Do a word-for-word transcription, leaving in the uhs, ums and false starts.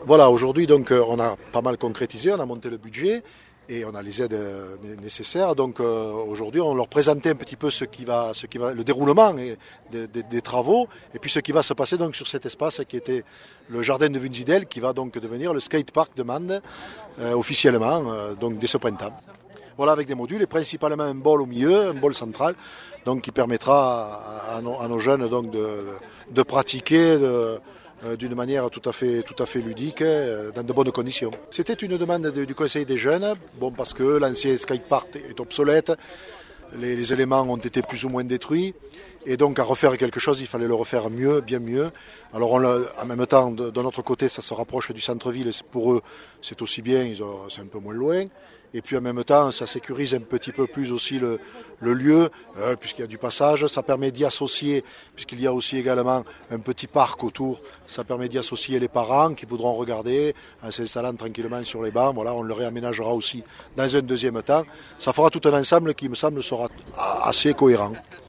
Voilà, aujourd'hui, donc, euh, on a pas mal concrétisé, on a monté le budget et on a les aides euh, né- nécessaires. Donc, euh, aujourd'hui, on leur présentait un petit peu ce qui va, ce qui va, le déroulement et des, des- des travaux et puis ce qui va se passer donc sur cet espace qui était le jardin de Wunsiedel, qui va donc devenir le skatepark de Mende euh, officiellement, euh, donc dès ce printemps. Voilà, avec des modules et principalement un bol au milieu, un bol central, donc qui permettra à, à nos, à nos jeunes donc de, de pratiquer de- euh, d'une manière tout à fait, tout à fait ludique, euh, dans de bonnes conditions. C'était une demande de- du Conseil des jeunes, bon, parce que l'ancien skatepark est obsolète, les, les éléments ont été plus ou moins détruits. Et donc à refaire quelque chose, il fallait le refaire mieux, bien mieux. Alors on l'a- en même temps, de, de notre côté, ça se rapproche du centre-ville. Et c'est- pour eux, c'est aussi bien, ils ont- c'est un peu moins loin. Et puis en même temps, ça sécurise un petit peu plus aussi le, le lieu, euh, puisqu'il y a du passage. Ça permet d'y associer, puisqu'il y a aussi également un petit parc autour. Ça permet d'y associer les parents qui voudront regarder en s'installant tranquillement sur les bancs. Voilà, on le réaménagera aussi dans un deuxième temps. Ça fera tout un ensemble qui, me semble, sera assez cohérent.